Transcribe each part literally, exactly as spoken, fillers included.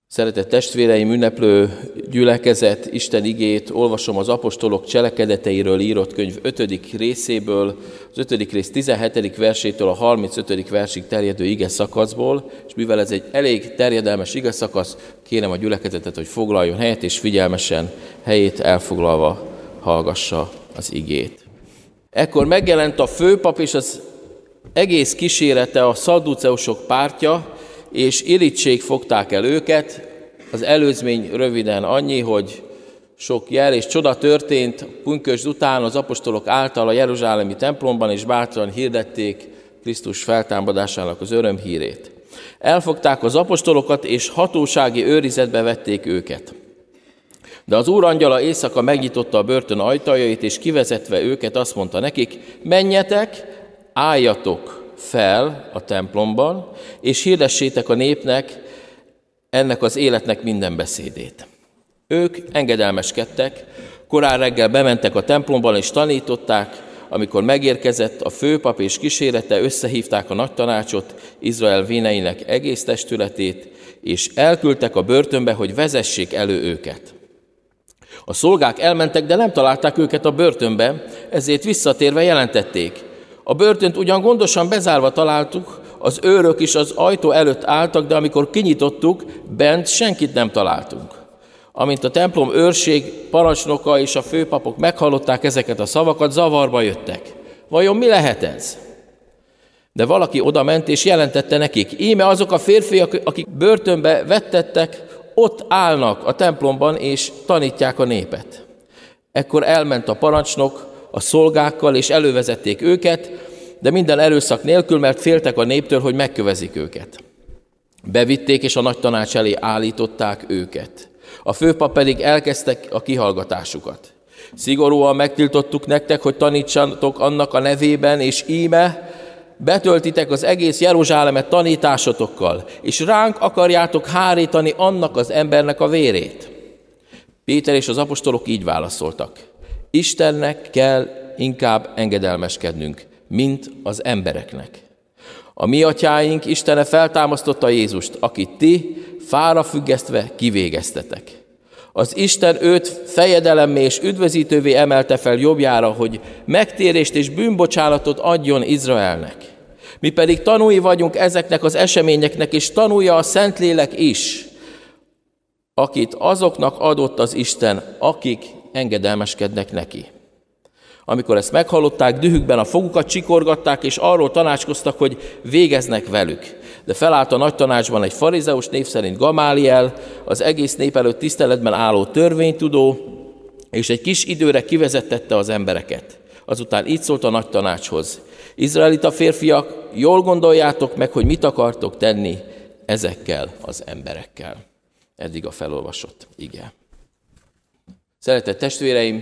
Szeretett testvéreim, ünneplő gyülekezet, Isten igét olvasom az apostolok cselekedeteiről írott könyv ötödik részéből, az ötödik rész tizenhetedik versétől a harmincötödik versig terjedő ige szakaszból, és mivel ez egy elég terjedelmes ige szakasz, kérem a gyülekezetet, hogy foglaljon helyet, és figyelmesen helyét elfoglalva hallgassa az igét. Ekkor megjelent a főpap és az egész kísérete, a szadduceusok pártja, és irigység fogták el őket. Az előzmény röviden annyi, hogy sok jel és csoda történt pünkösd után az apostolok által a jeruzsálemi templomban, és bátran hirdették Krisztus feltámadásának az örömhírét. Elfogták az apostolokat, és hatósági őrizetbe vették őket. De az Úr angyala éjszaka megnyitotta a börtön ajtajait, és kivezetve őket azt mondta nekik: menjetek, álljatok fel a templomban, és hirdessétek a népnek ennek az életnek minden beszédét. Ők engedelmeskedtek, korán reggel bementek a templomban és tanították. Amikor megérkezett a főpap és kísérete, összehívták a nagy tanácsot, Izrael véneinek egész testületét, és elküldtek a börtönbe, hogy vezessék elő őket. A szolgák elmentek, de nem találták őket a börtönbe, ezért visszatérve jelentették: a börtönt ugyan gondosan bezárva találtuk, az őrök is az ajtó előtt álltak, de amikor kinyitottuk, bent senkit nem találtunk. Amint a templom őrség parancsnoka és a főpapok meghallották ezeket a szavakat, zavarba jöttek. Vajon mi lehet ez? De valaki oda ment és jelentette nekik: íme azok a férfiak, akik börtönbe vettettek, ott állnak a templomban és tanítják a népet. Ekkor elment a parancsnok a szolgákkal, és elővezették őket, de minden erőszak nélkül, mert féltek a néptől, hogy megkövezik őket. Bevitték, és a nagy tanács elé állították őket. A főpap pedig elkezdtek a kihallgatásukat. Szigorúan megtiltottuk nektek, hogy tanítsatok annak a nevében, és íme betöltitek az egész Jeruzsálemet tanításotokkal, és ránk akarjátok hárítani annak az embernek a vérét. Péter és az apostolok így válaszoltak: Istennek kell inkább engedelmeskednünk, mint az embereknek. A mi atyáink Istene feltámasztotta Jézust, akit ti fára függesztve kivégeztetek. Az Isten őt fejedelemmé és üdvözítővé emelte fel jobbjára, hogy megtérést és bűnbocsánatot adjon Izraelnek. Mi pedig tanúi vagyunk ezeknek az eseményeknek, és tanúja a Szentlélek is, akit azoknak adott az Isten, akik engedelmeskednek neki. Amikor ezt meghallották, dühükben a fogukat csikorgatták, és arról tanácskoztak, hogy végeznek velük. De felállt a nagy tanácsban egy farizeus, név szerint Gamáliel, az egész nép előtt tiszteletben álló törvénytudó, és egy kis időre kivezettette az embereket. Azután így szólt a nagy tanácshoz: izraelita férfiak, jól gondoljátok meg, hogy mit akartok tenni ezekkel az emberekkel. Eddig a felolvasott ige. Szeretett testvéreim,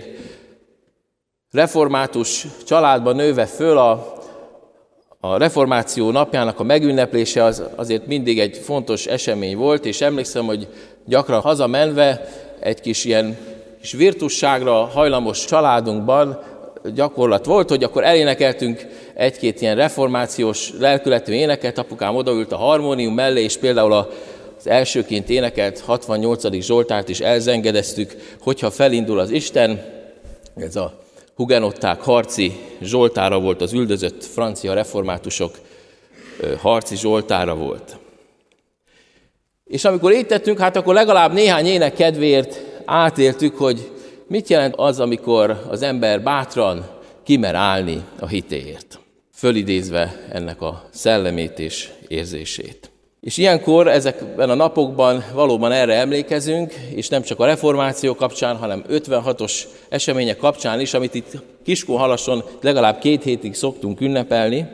református családban nőve föl, a, a reformáció napjának a megünneplése az azért mindig egy fontos esemény volt, és emlékszem, hogy gyakran hazamenve egy kis ilyen kis virtusságra hajlamos családunkban gyakorlat volt, hogy akkor elénekeltünk egy-két ilyen reformációs lelkületű éneket, apukám odaült a harmónium mellé, és például az elsőként énekelt hatvannyolcadik Zsoltárt is elzengedeztük, hogyha felindul az Isten. Ez a hugenották harci zsoltára volt, az üldözött francia reformátusok harci zsoltára volt. És amikor így tettünk, hát akkor legalább néhány ének kedvéért átéltük, hogy mit jelent az, amikor az ember bátran kimer állni a hitéért, fölidézve ennek a szellemét és érzését. És ilyenkor ezekben a napokban valóban erre emlékezünk, és nem csak a reformáció kapcsán, hanem ötvenhatos események kapcsán is, amit itt Kiskunhalason legalább két hétig szoktunk ünnepelni.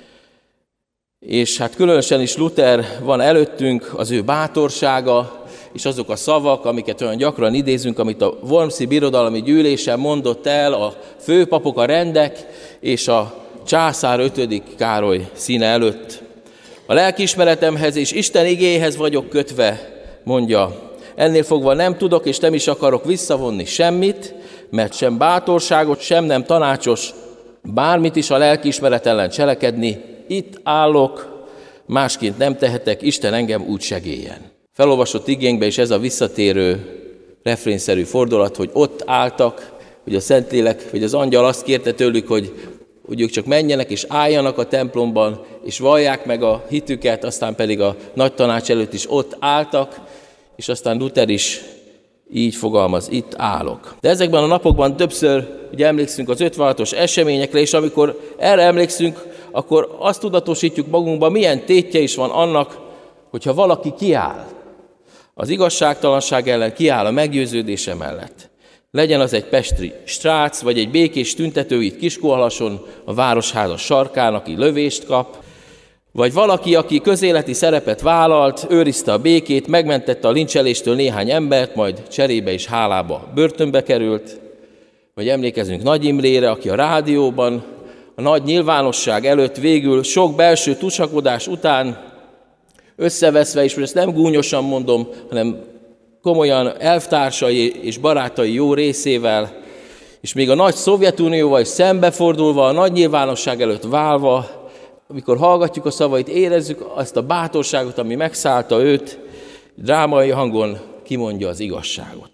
És hát különösen is Luther van előttünk, az ő bátorsága, és azok a szavak, amiket olyan gyakran idézünk, amit a Wormsi Birodalmi Gyűlésen mondott el a főpapok, a rendek és a császár ötödik Károly színe előtt. A lelkiismeretemhez és Isten igéhez vagyok kötve, mondja, ennél fogva nem tudok és nem is akarok visszavonni semmit, mert sem bátorságot, sem nem tanácsos bármit is a lelkiismeret ellen cselekedni. Itt állok, másként nem tehetek, Isten engem úgy segéljen. Felolvasott igénkben is ez a visszatérő refrénszerű fordulat, hogy ott álltak, hogy a Szentlélek, vagy az angyal azt kérte tőlük, hogy, hogy ők csak menjenek és álljanak a templomban, és vallják meg a hitüket, aztán pedig a nagy tanács előtt is ott álltak, és aztán Luther is így fogalmaz, itt állok. De ezekben a napokban többször ugye emlékszünk az ötvenhatos eseményekre, és amikor erre emlékszünk, akkor azt tudatosítjuk magunkban, milyen tétje is van annak, hogyha valaki kiáll. Az igazságtalanság ellen kiáll a meggyőződése mellett. Legyen az egy pesti srác, vagy egy békés tüntető itt Kiskunhalason, a városháza sarkán, aki lövést kap, vagy valaki, aki közéleti szerepet vállalt, őrizte a békét, megmentette a lincseléstől néhány embert, majd cserébe és hálába börtönbe került, vagy emlékezünk Nagy Imrére, aki a rádióban, a nagy nyilvánosság előtt végül sok belső tusakodás után összeveszve, és most ezt nem gúnyosan mondom, hanem komolyan elvtársai és barátai jó részével, és még a nagy Szovjetunióval is szembefordulva, a nagy nyilvánosság előtt válva, amikor hallgatjuk a szavait, érezzük azt a bátorságot, ami megszállta őt, drámai hangon kimondja az igazságot.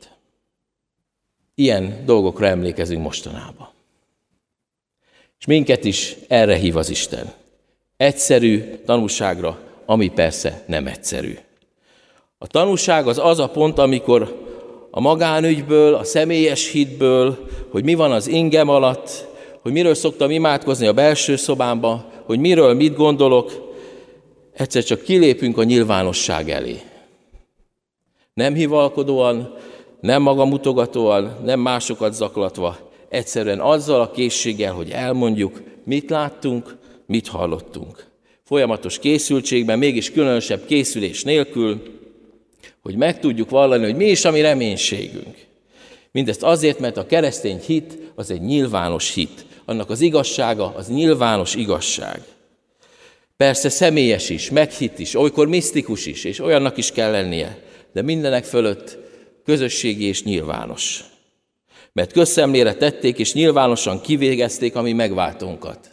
Ilyen dolgokra emlékezünk mostanában. És minket is erre hív az Isten. Egyszerű tanúságra, ami persze nem egyszerű. A tanúság az az a pont, amikor a magánügyből, a személyes hitből, hogy mi van az ingem alatt, hogy miről szoktam imádkozni a belső szobámba, hogy miről mit gondolok, egyszer csak kilépünk a nyilvánosság elé. Nem hivalkodóan, nem magamutogatóan, nem másokat zaklatva, egyszerűen azzal a készséggel, hogy elmondjuk, mit láttunk, mit hallottunk. Folyamatos készültségben, mégis különösebb készülés nélkül, hogy meg tudjuk vallani, hogy mi is a mi reménységünk. Mindezt azért, mert a keresztény hit az egy nyilvános hit. Annak az igazsága az nyilvános igazság. Persze személyes is, meghitt is, olykor misztikus is, és olyannak is kell lennie, de mindenek fölött közösségi és nyilvános. Mert közszemlére tették, és nyilvánosan kivégezték a mi megváltónkat.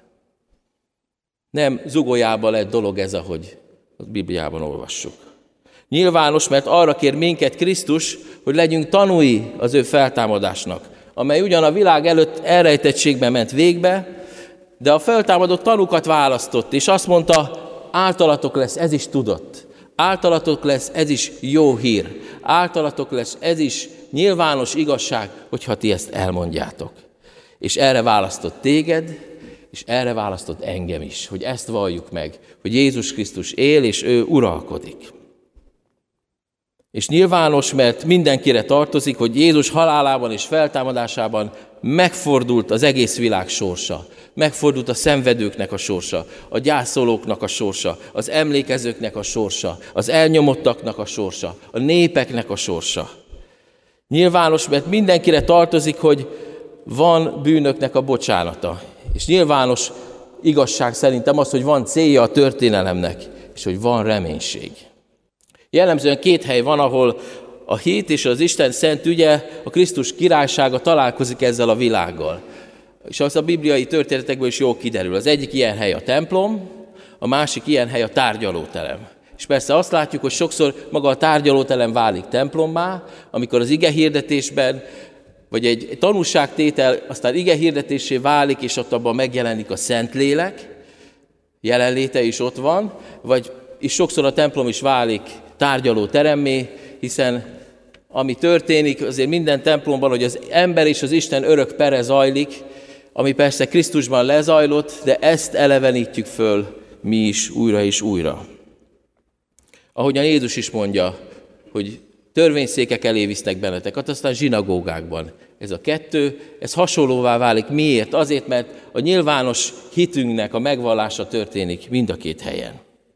Nem zugolyába lett dolog ez, ahogy a Bibliában olvassuk. Nyilvános, mert arra kér minket Krisztus, hogy legyünk tanúi az ő feltámadásnak, amely ugyan a világ előtt elrejtettségben ment végbe, de a feltámadott tanúkat választott, és azt mondta, általatok lesz, ez is tudott. Általatok lesz, ez is jó hír. Általatok lesz, ez is nyilvános igazság, hogyha ti ezt elmondjátok. És erre választott téged, és erre választott engem is, hogy ezt valljuk meg, hogy Jézus Krisztus él, és ő uralkodik. És nyilvános, mert mindenkire tartozik, hogy Jézus halálában és feltámadásában megfordult az egész világ sorsa. Megfordult a szenvedőknek a sorsa, a gyászolóknak a sorsa, az emlékezőknek a sorsa, az elnyomottaknak a sorsa, a népeknek a sorsa. Nyilvános, mert mindenkire tartozik, hogy van bűnöknek a bocsánata. És nyilvános igazság szerintem az, hogy van célja a történelemnek, és hogy van reménység. Jellemzően két hely van, ahol a hit és az Isten szent ügye, a Krisztus királysága találkozik ezzel a világgal. És az a bibliai történetekből is jól kiderül. Az egyik ilyen hely a templom, a másik ilyen hely a tárgyalóterem. És persze azt látjuk, hogy sokszor maga a tárgyalóterem válik templommá, amikor az ige hirdetésben, vagy egy tanúságtétel aztán ige hirdetésé válik, és ott abban megjelenik a Szentlélek, jelenléte is ott van, vagy és sokszor a templom is válik tárgyalóteremmé, hiszen ami történik azért minden templomban, hogy az ember és az Isten örök pere zajlik, ami persze Krisztusban lezajlott, de ezt elevenítjük föl mi is újra és újra. Ahogyan Jézus is mondja, hogy törvényszékek elé visznek benneteket, aztán zsinagógákban. Ez a kettő, ez hasonlóvá válik. Miért? Azért, mert a nyilvános hitünknek a megvallása történik mind a két helyen.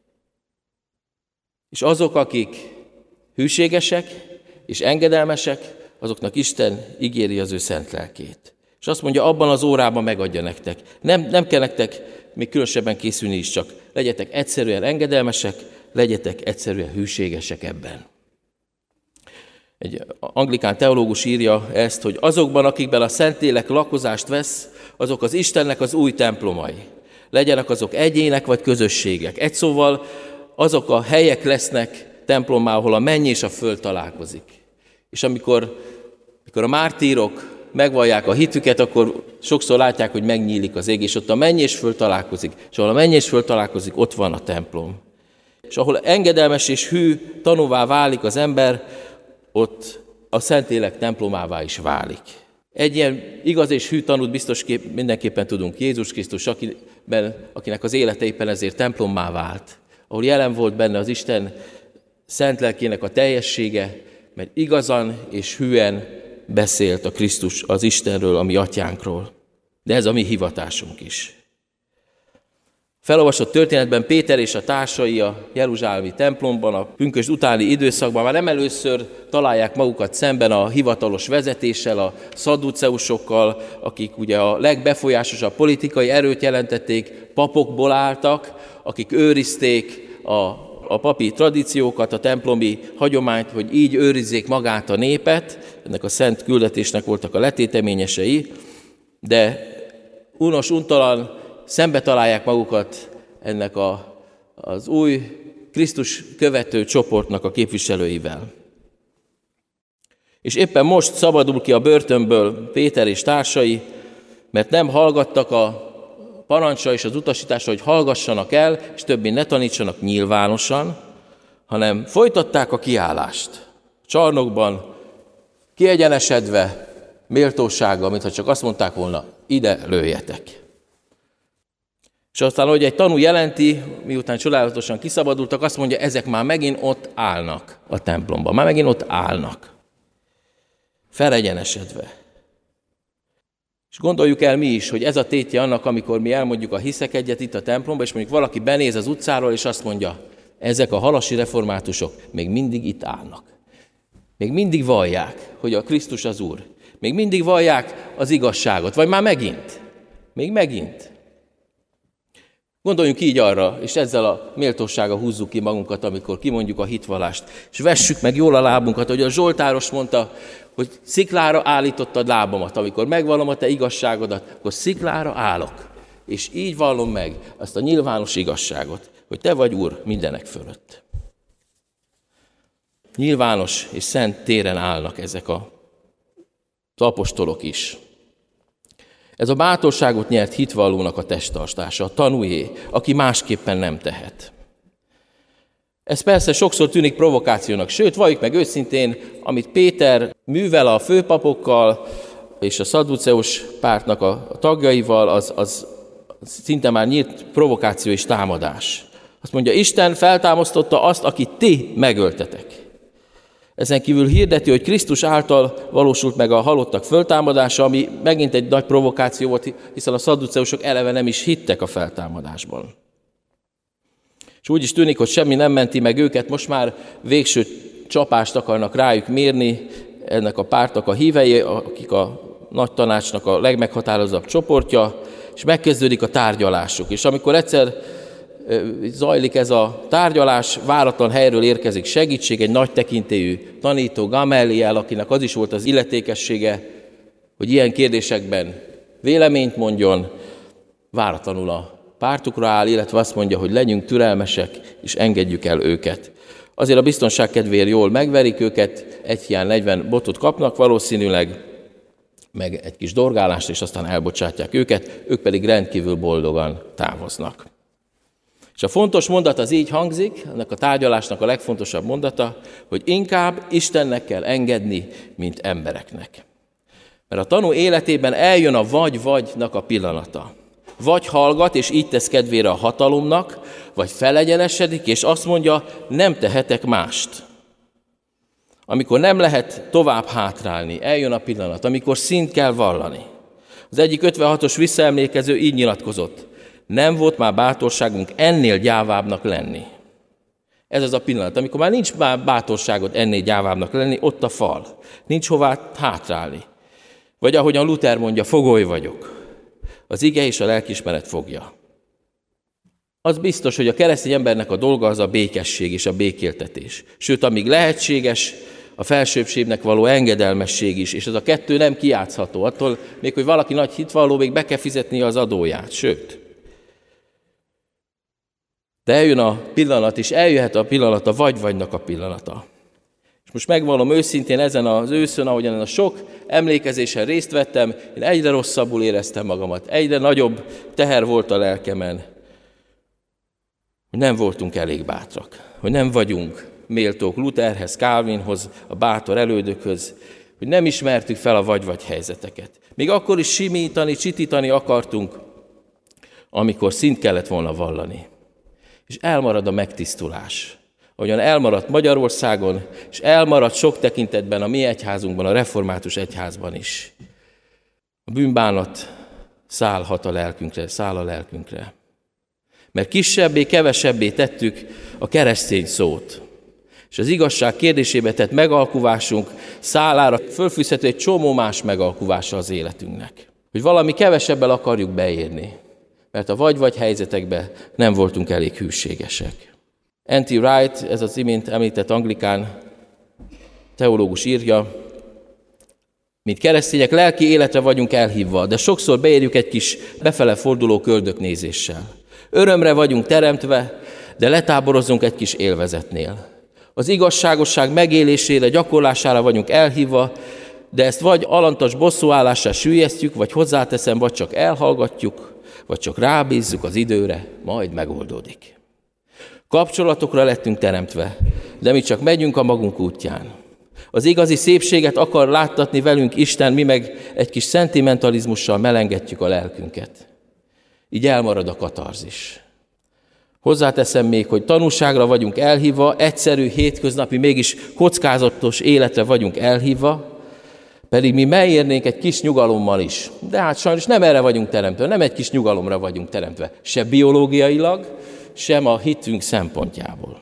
És azok, akik hűségesek és engedelmesek, azoknak Isten ígéri az ő szent lelkét. És azt mondja, abban az órában megadja nektek. Nem, nem kell nektek még különösebben készülni is, csak legyetek egyszerűen engedelmesek, legyetek egyszerűen hűségesek ebben. Egy anglikán teológus írja ezt, hogy azokban, akikben a Szentlélek lakozást vesz, azok az Istennek az új templomai. Legyenek azok egyének vagy közösségek. Egy szóval azok a helyek lesznek templommá, ahol a menny és a föld találkozik. És amikor, amikor a mártírok megvallják a hitüket, akkor sokszor látják, hogy megnyílik az ég, és ott a menny és föld találkozik. És ahol a menny és föld találkozik, ott van a templom. És ahol engedelmes és hű tanúvá válik az ember, ott a Szentlélek templomává is válik. Egy ilyen igaz és hű tanút biztos kép, mindenképpen tudunk. Jézus Krisztus, akiben, akinek az élete éppen ezért templommá vált, ahol jelen volt benne az Isten szent lelkének a teljessége, mert igazan és hűen beszélt a Krisztus az Istenről, a mi atyánkról. De ez a mi hivatásunk is. Felolvasott történetben Péter és a társai a jeruzsálemi templomban, a pünkösd utáni időszakban már nem először találják magukat szemben a hivatalos vezetéssel, a szadduceusokkal, akik ugye a legbefolyásosabb politikai erőt jelentették, papokból álltak, akik őrizték a, a papi tradíciókat, a templomi hagyományt, hogy így őrizzék magát a népet. Ennek a szent küldetésnek voltak a letéteményesei, de unos, untalan szembe találják magukat ennek a, az új Krisztus követő csoportnak a képviselőivel. És éppen most szabadul ki a börtönből Péter és társai, mert nem hallgattak a parancsra és az utasításra, hogy hallgassanak el, és többé ne tanítsanak nyilvánosan, hanem folytatták a kiállást. Csarnokban, kiegyenesedve, méltósággal, mintha csak azt mondták volna, ide lőjetek. És aztán, hogy egy tanú jelenti, miután csodálatosan kiszabadultak, azt mondja, ezek már megint ott állnak a templomban. Már megint ott állnak. Felegyenesedve. És gondoljuk el mi is, hogy ez a tétje annak, amikor mi elmondjuk a hiszek egyet itt a templomban, és mondjuk valaki benéz az utcáról, és azt mondja, ezek a halasi reformátusok még mindig itt állnak. Még mindig vallják, hogy a Krisztus az Úr. Még mindig vallják az igazságot. Vagy már megint. Még megint. Gondoljunk így arra, és ezzel a méltósággal húzzuk ki magunkat, amikor kimondjuk a hitvallást, és vessük meg jól a lábunkat, hogy a Zsoltáros mondta, hogy sziklára állítottad lábamat, amikor megvallom a te igazságodat, akkor sziklára állok. És így vallom meg azt a nyilvános igazságot, hogy te vagy Úr mindenek fölött. Nyilvános és szent téren állnak ezek a apostolok is. Ez a bátorságot nyert hitvallónak a testtartása, a tanújé, aki másképpen nem tehet. Ez persze sokszor tűnik provokációnak, sőt, valljuk meg őszintén, amit Péter művel a főpapokkal és a szadduceus pártnak a tagjaival, az, az szinte már nyílt provokáció és támadás. Azt mondja, Isten feltámasztotta azt, akit ti megöltetek. Ezen kívül hirdeti, hogy Krisztus által valósult meg a halottak föltámadása, ami megint egy nagy provokáció volt, hiszen a szadduceusok eleve nem is hittek a feltámadásban. És úgy is tűnik, hogy semmi nem menti meg őket, most már végső csapást akarnak rájuk mérni ennek a pártnak a hívei, akik a nagy tanácsnak a legmeghatározóbb csoportja, és megkezdődik a tárgyalásuk. És amikor egyszer zajlik ez a tárgyalás, váratlan helyről érkezik segítség, egy nagy tekintélyű tanító, Gamaliel, akinek az is volt az illetékessége, hogy ilyen kérdésekben véleményt mondjon, váratlanul a pártukra áll, illetve azt mondja, hogy legyünk türelmesek, és engedjük el őket. Azért a biztonság kedvéért jól megverik őket, egy hiány negyven botot kapnak valószínűleg, meg egy kis dorgálást, és aztán elbocsátják őket, ők pedig rendkívül boldogan távoznak. És a fontos mondat az így hangzik, ennek a tárgyalásnak a legfontosabb mondata, hogy inkább Istennek kell engedni, mint embereknek. Mert a tanú életében eljön a vagy-vagynak a pillanata. Vagy hallgat, és így tesz kedvére a hatalomnak, vagy felegyenesedik, és azt mondja, nem tehetek mást. Amikor nem lehet tovább hátrálni, eljön a pillanat, amikor szint kell vallani. Az egyik ötvenhatos visszaemlékező így nyilatkozott, nem volt már bátorságunk ennél gyávábbnak lenni. Ez az a pillanat, amikor már nincs már bátorságod ennél gyávábbnak lenni, ott a fal. Nincs hová hátrálni. Vagy ahogyan Luther mondja, fogoly vagyok. Az ige és a lelkiismeret fogja. Az biztos, hogy a keresztény embernek a dolga az a békesség és a békéltetés. Sőt, amíg lehetséges, a felsőbbségnek való engedelmesség is, és ez a kettő nem kijátszható. Attól még, hogy valaki nagy hitvalló, még be kell fizetnie az adóját, sőt. De eljön a pillanat, és eljöhet a pillanat, a vagy-vagynak a pillanata. És most megvallom őszintén, ezen az őszön, ahogyan a sok emlékezésen részt vettem, én egyre rosszabbul éreztem magamat, egyre nagyobb teher volt a lelkemen, hogy nem voltunk elég bátrak, hogy nem vagyunk méltók Lutherhez, Calvinhoz, a bátor elődökhöz, hogy nem ismertük fel a vagy-vagy helyzeteket. Még akkor is simítani, csitítani akartunk, amikor szint kellett volna vallani. És elmarad a megtisztulás. Ahogyan elmaradt Magyarországon, és elmaradt sok tekintetben a mi egyházunkban, a református egyházban is. A bűnbánat szállhat a lelkünkre, száll a lelkünkre. Mert kisebbé, kevesebbé tettük a keresztény szót. És az igazság kérdésébe tett megalkuvásunk szálára fölfűzhető egy csomó más megalkuvása az életünknek. Hogy valami kevesebbel akarjuk beérni, mert a vagy-vagy helyzetekben nem voltunk elég hűségesek. en té Wright, ez az imént említett anglikán teológus írja, mint keresztények lelki életre vagyunk elhívva, de sokszor beérjük egy kis befele forduló köldöknézéssel. Örömre vagyunk teremtve, de letáborozunk egy kis élvezetnél. Az igazságosság megélésére, gyakorlására vagyunk elhívva, de ezt vagy alantas bosszúállással süllyesztjük, vagy hozzáteszem, vagy csak elhallgatjuk, vagy csak rábízzuk az időre, majd megoldódik. Kapcsolatokra lettünk teremtve, de mi csak megyünk a magunk útján. Az igazi szépséget akar láttatni velünk Isten, mi meg egy kis szentimentalizmussal melengetjük a lelkünket. Így elmarad a katarzis. Hozzáteszem még, hogy tanúságra vagyunk elhívva, egyszerű, hétköznapi, mégis kockázatos életre vagyunk elhívva, pedig mi megérnénk egy kis nyugalommal is. De hát sajnos nem erre vagyunk teremtve, nem egy kis nyugalomra vagyunk teremtve, se biológiailag, sem a hitünk szempontjából.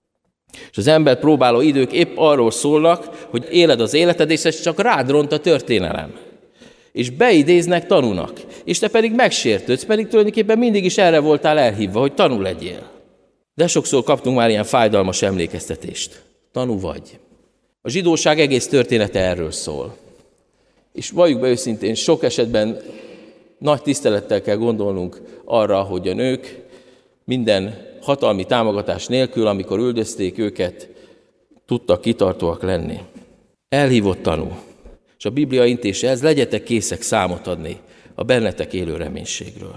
És az ember próbáló idők épp arról szólnak, hogy éled az életed, és ez csak rád ront a történelem. És beidéznek tanúnak, és te pedig megsértődsz, pedig tulajdonképpen mindig is erre voltál elhívva, hogy tanú legyél. De sokszor kaptunk már ilyen fájdalmas emlékeztetést. Tanú vagy. A zsidóság egész története erről szól. És valljuk be őszintén, sok esetben nagy tisztelettel kell gondolnunk arra, hogy a nők minden hatalmi támogatás nélkül, amikor üldözték őket, tudtak kitartóak lenni. Elhívott tanú. És a Biblia intése ez, legyetek készek számot adni a bennetek élő reménységről.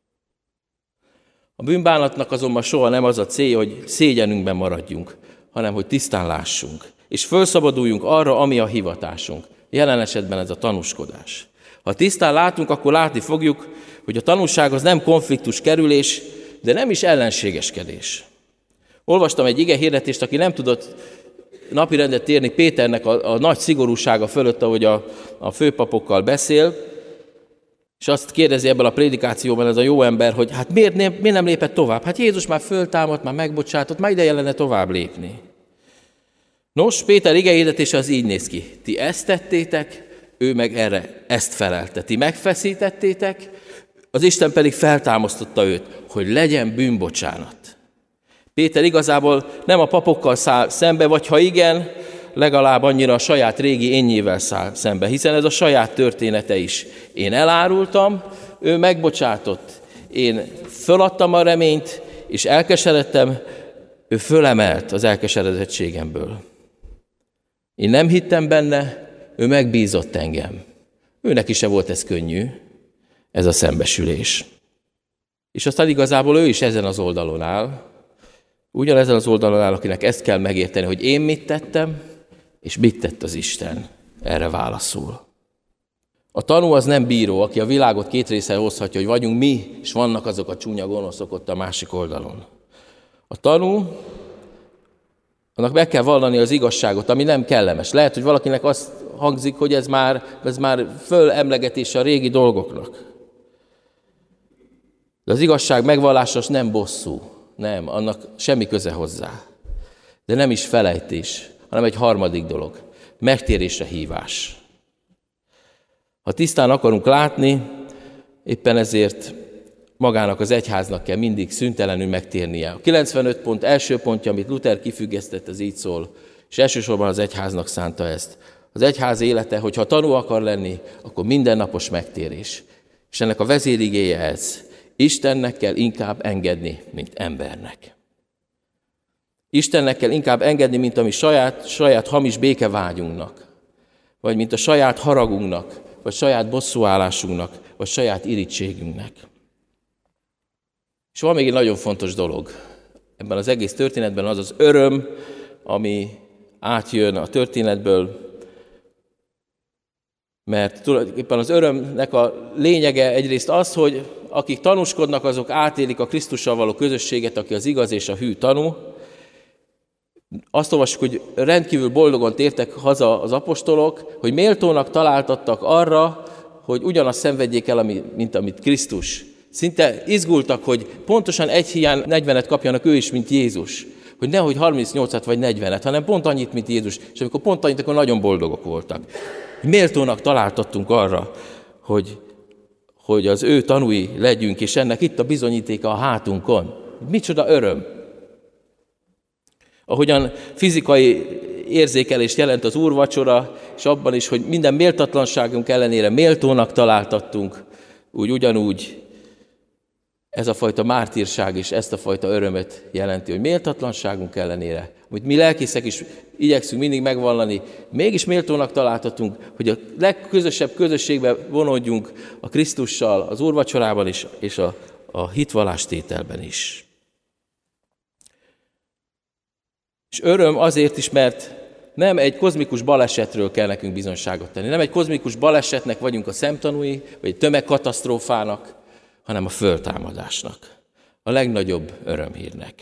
A bűnbánatnak azonban soha nem az a célja, hogy szégyenünkben maradjunk, hanem hogy tisztán lássunk, és felszabaduljunk arra, ami a hivatásunk. Jelen esetben ez a tanúskodás. Ha tisztán látunk, akkor látni fogjuk, hogy a tanúság az nem konfliktus kerülés, de nem is ellenségeskedés. Olvastam egy igehirdetést, aki nem tudott napirendet térni Péternek a, a nagy szigorúsága fölött, ahogy a, a főpapokkal beszél, és azt kérdezi ebből a prédikációban ez a jó ember, hogy hát miért nem, miért nem lépett tovább? Hát Jézus már föltámadt, már megbocsátott, már ideje lenne tovább lépni. Nos, Péter igehirdetése az így néz ki. Ti ezt tettétek, ő meg erre ezt felelte. Ti megfeszítettétek, az Isten pedig feltámasztotta őt, hogy legyen bűnbocsánat. Péter igazából nem a papokkal száll szembe, vagy ha igen, legalább annyira a saját régi énjével száll szembe, hiszen ez a saját története is. Én elárultam, ő megbocsátott, én föladtam a reményt, és elkeseredtem, ő fölemelt az elkeseredettségemből. Én nem hittem benne, ő megbízott engem. Őnek is se volt ez könnyű, ez a szembesülés. És aztán igazából ő is ezen az oldalon áll, ugyanezen az oldalon áll, akinek ezt kell megérteni, hogy én mit tettem, és mit tett az Isten. Erre válaszol. A tanú az nem bíró, aki a világot két részre hozhatja, hogy vagyunk mi, és vannak azok a csúnya gonoszok ott a másik oldalon. A tanú, annak meg kell vallani az igazságot, ami nem kellemes. Lehet, hogy valakinek azt hangzik, hogy ez már, ez már fölemlegetése a régi dolgoknak. De az igazság megvallása az nem bosszú. Nem, annak semmi köze hozzá. De nem is felejtés, hanem egy harmadik dolog. Megtérésre hívás. Ha tisztán akarunk látni, éppen ezért magának az egyháznak kell mindig szüntelenül megtérnie. A kilencvenöt pont első pontja, amit Luther kifüggesztett, az így szól, és elsősorban az egyháznak szánta ezt. Az egyház élete, hogyha tanú akar lenni, akkor mindennapos megtérés. És ennek a vezérigéje ez. Istennek kell inkább engedni, mint embernek. Istennek kell inkább engedni, mint a mi saját, saját hamis békevágyunknak, vagy mint a saját haragunknak, vagy saját bosszúállásunknak, vagy saját irítségünknek. És van még egy nagyon fontos dolog ebben az egész történetben, az az öröm, ami átjön a történetből, mert tulajdonképpen az örömnek a lényege egyrészt az, hogy akik tanúskodnak, azok átélik a Krisztussal való közösséget, aki az igaz és a hű tanú. Azt olvassuk, hogy rendkívül boldogan tértek haza az apostolok, hogy méltónak találtattak arra, hogy ugyanazt szenvedjék el, mint amit Krisztus. Szinte izgultak, hogy pontosan egy hiány negyvenet kapjanak ő is, mint Jézus. Hogy nehogy harmincnyolcat vagy negyvenet, hanem pont annyit, mint Jézus. És amikor pont annyit, akkor nagyon boldogok voltak. Méltónak találtattunk arra, hogy, hogy az ő tanúi legyünk, és ennek itt a bizonyítéka a hátunkon. Micsoda öröm! Ahogyan fizikai érzékelést jelent az úrvacsora, és abban is, hogy minden méltatlanságunk ellenére méltónak találtattunk, úgy ugyanúgy ez a fajta mártírság is ezt a fajta örömet jelenti, hogy méltatlanságunk ellenére, amit mi lelkészek is igyekszünk mindig megvallani, mégis méltónak találtatunk, hogy a legközösebb közösségbe vonódjunk a Krisztussal, az úrvacsorában is, és a, a hitvallástételben is. És öröm azért is, mert nem egy kozmikus balesetről kell nekünk bizonyságot tenni. Nem egy kozmikus balesetnek vagyunk a szemtanúi, vagy egy tömegkatasztrófának, hanem a föltámadásnak, a legnagyobb örömhírnek.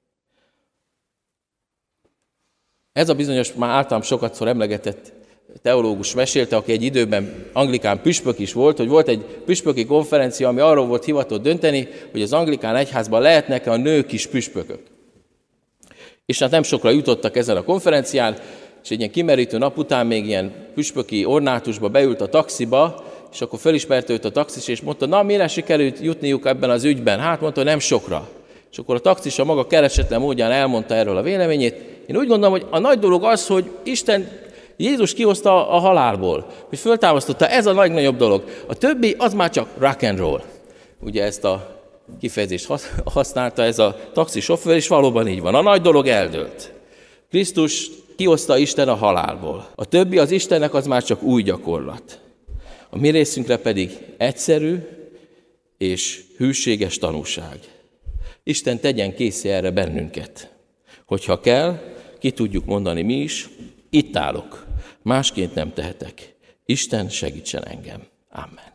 Ez a bizonyos, már általam sokatszor emlegetett teológus mesélte, aki egy időben anglikán püspök is volt, hogy volt egy püspöki konferencia, ami arról volt hivatott dönteni, hogy az anglikán egyházban lehetnek-e a nők is püspökök. És hát nem sokra jutottak ezen a konferencián, és egy ilyen kimerítő nap után még ilyen püspöki ornátusba beült a taxiba, és akkor felismerte őt a taxis, és mondta, na, mire sikerült jutniuk ebben az ügyben? Hát mondta, nem sokra. És akkor a taxis a maga keresetlen módján elmondta erről a véleményét. Én úgy gondolom, hogy a nagy dolog az, hogy Isten, Jézus kihozta a halálból, hogy föltámasztotta, ez a legnagyobb dolog. A többi az már csak rock and roll. Ugye ezt a kifejezést használta ez a taxisofőr, és valóban így van. A nagy dolog eldőlt. Krisztus kihozta Isten a halálból. A többi az Istennek az már csak új gyakorlat. A mi részünkre pedig egyszerű és hűséges tanúság. Isten tegyen készé erre bennünket. Hogyha kell, ki tudjuk mondani mi is, itt állok, másként nem tehetek. Isten segítsen engem. Amen.